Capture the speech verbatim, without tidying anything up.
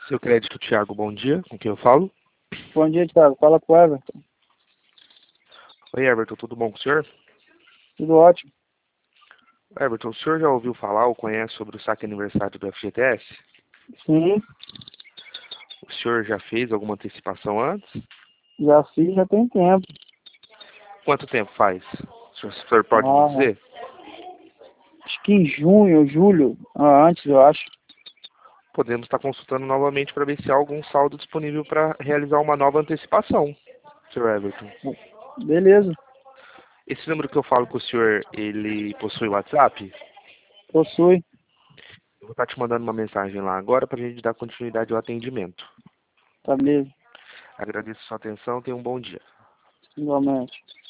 Seu crédito, Thiago, bom dia. Com quem eu falo? Bom dia, Thiago. Fala com o Everton. Oi, Everton, tudo bom com o senhor? Tudo ótimo. Everton, o senhor já ouviu falar ou conhece sobre o saque aniversário do F G T S? Sim, O senhor já fez alguma antecipação antes? já fiz, já tem tempo. Quanto tempo faz? O senhor, o senhor pode me Ah, dizer? acho que em junho, julho, ah, antes eu acho. Podemos estar consultando novamente para ver se há algum saldo disponível para realizar uma nova antecipação, senhor Everton. Beleza, Esse número que eu falo com o senhor, ele possui WhatsApp? possui. Eu vou estar te mandando uma mensagem lá agora para a gente dar continuidade ao atendimento. Tá beleza, Agradeço a sua atenção, tenha um bom dia. igualmente.